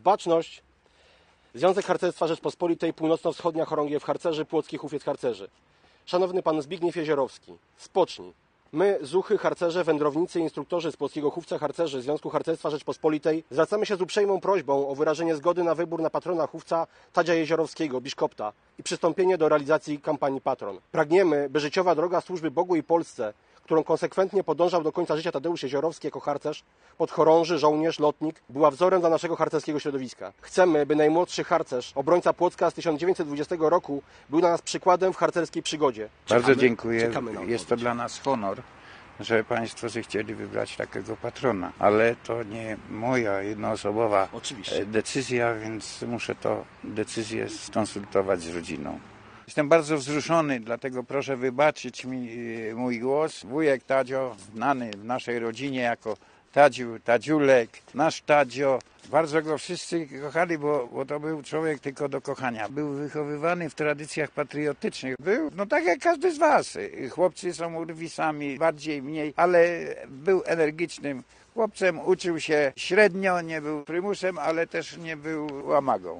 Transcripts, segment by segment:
Baczność, Związek Harcerstwa Rzeczpospolitej, Północno-Wschodnia Chorągiew Harcerzy, Płockich Hufiec Harcerzy. Szanowny Pan Zbigniew Jeziorowski, spocznij. My, zuchy, harcerze, wędrownicy i instruktorzy z Płockiego Hufca Harcerzy Związku Harcerstwa Rzeczpospolitej zwracamy się z uprzejmą prośbą o wyrażenie zgody na wybór na patrona Hufca Tadzia Jeziorowskiego, biszkopta i przystąpienie do realizacji kampanii Patron. Pragniemy, by życiowa droga służby Bogu i Polsce, którą konsekwentnie podążał do końca życia Tadeusz Jeziorowski jako harcerz, podchorąży, żołnierz, lotnik, była wzorem dla naszego harcerskiego środowiska. Chcemy, by najmłodszy harcerz, obrońca Płocka z 1920 roku, był dla nas przykładem w harcerskiej przygodzie. Bardzo dziękuję. Jest to dla nas honor, że Państwo chcieli wybrać takiego patrona. Ale to nie moja jednoosobowa decyzja, więc muszę tę decyzję skonsultować z rodziną. Jestem bardzo wzruszony, dlatego proszę wybaczyć mi mój głos. Wujek Tadzio, znany w naszej rodzinie jako Tadziu, Tadziulek, nasz Tadzio. Bardzo go wszyscy kochali, bo to był człowiek tylko do kochania. Był wychowywany w tradycjach patriotycznych. Był, tak jak każdy z was. Chłopcy są urwisami, bardziej, mniej, ale był energicznym chłopcem. Uczył się średnio, nie był prymusem, ale też nie był łamagą.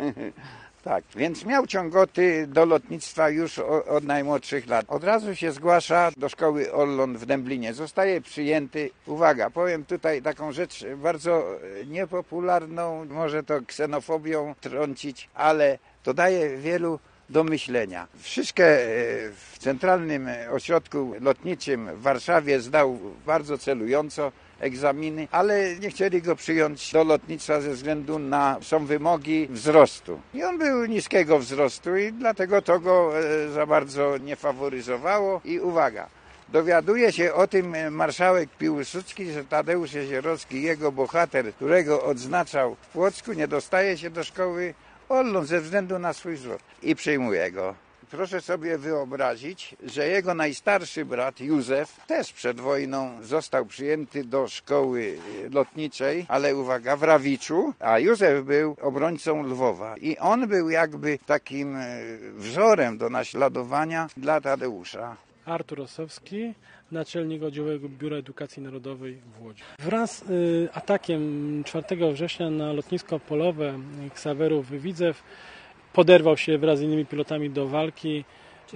Tak, więc miał ciągoty do lotnictwa już od najmłodszych lat. Od razu się zgłasza do szkoły Orlon w Dęblinie. Zostaje przyjęty. Uwaga, powiem tutaj taką rzecz bardzo niepopularną, może to ksenofobią trącić, ale to daje wielu do myślenia. Wszystkie w Centralnym Ośrodku Lotniczym w Warszawie zdał bardzo celująco egzaminy, ale nie chcieli go przyjąć do lotnictwa ze względu na są wymogi wzrostu. I on był niskiego wzrostu i dlatego to go za bardzo nie faworyzowało. I uwaga, dowiaduje się o tym marszałek Piłsudski, że Tadeusz Jeziorowski, jego bohater, którego odznaczał w Płocku, nie dostaje się do szkoły Orlon ze względu na swój wzrost i przyjmuje go. Proszę sobie wyobrazić, że jego najstarszy brat Józef też przed wojną został przyjęty do szkoły lotniczej, ale uwaga, w Rawiczu, a Józef był obrońcą Lwowa i on był jakby takim wzorem do naśladowania dla Tadeusza. Artur Ossowski, naczelnik Oddziałowego Biura Edukacji Narodowej w Łodzi. Wraz z atakiem 4 września na lotnisko polowe Ksawerów Widzew poderwał się wraz z innymi pilotami do walki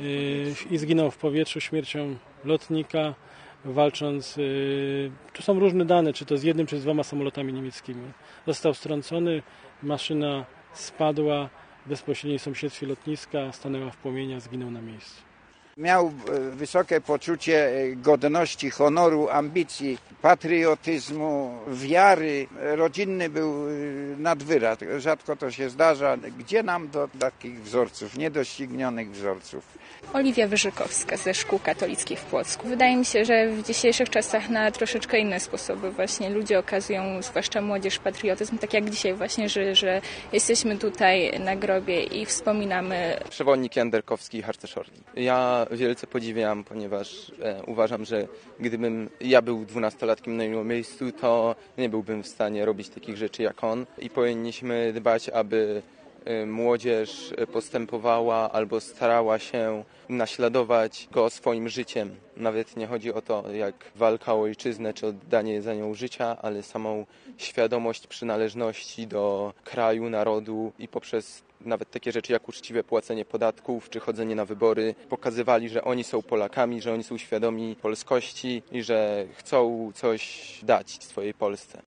i zginął w powietrzu śmiercią lotnika, walcząc, tu są różne dane, czy to z jednym, czy z 2 samolotami niemieckimi. Został strącony, maszyna spadła w bezpośrednim sąsiedztwie lotniska, stanęła w płomieniach, zginął na miejscu. Miał wysokie poczucie godności, honoru, ambicji, patriotyzmu, wiary. Rodzinny był nad wyraz. Rzadko to się zdarza. Gdzie nam do takich wzorców, niedoścignionych wzorców? Oliwia Wyżykowska ze Szkół Katolickich w Płocku. Wydaje mi się, że w dzisiejszych czasach na troszeczkę inne sposoby właśnie ludzie okazują, zwłaszcza młodzież, patriotyzm, tak jak dzisiaj właśnie, że jesteśmy tutaj na grobie i wspominamy. Przewodnik Janderkowski, harcerz Orli. Ja wielce podziwiam, ponieważ uważam, że gdybym ja był 12-latkiem na jego miejscu, to nie byłbym w stanie robić takich rzeczy jak on i powinniśmy dbać, aby młodzież postępowała albo starała się naśladować go swoim życiem. Nawet nie chodzi o to, jak walka o ojczyznę czy oddanie za nią życia, ale samą świadomość przynależności do kraju, narodu i poprzez nawet takie rzeczy jak uczciwe płacenie podatków czy chodzenie na wybory pokazywali, że oni są Polakami, że oni są świadomi polskości i że chcą coś dać swojej Polsce.